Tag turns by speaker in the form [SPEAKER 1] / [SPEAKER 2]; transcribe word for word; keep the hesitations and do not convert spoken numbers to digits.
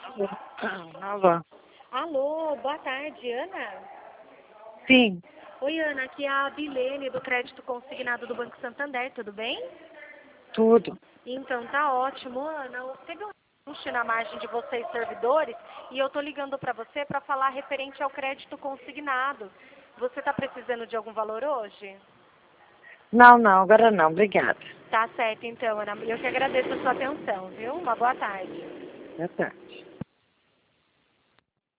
[SPEAKER 1] Alô?
[SPEAKER 2] Alô, boa tarde, Ana?
[SPEAKER 1] Sim,
[SPEAKER 2] Oi, Ana, aqui é a Bilene do Crédito Consignado do Banco Santander, tudo bem?
[SPEAKER 1] tudo.
[SPEAKER 2] Então, tá ótimo, Ana. Teve um ajuste na margem de vocês, servidores, e eu tô ligando para você para falar referente ao crédito consignado. Você tá precisando de algum valor hoje?
[SPEAKER 1] Não, não, agora não, obrigada.
[SPEAKER 2] Tá certo, então, Ana. Eu que agradeço a sua atenção, viu? Uma boa tarde.
[SPEAKER 1] Boa tarde.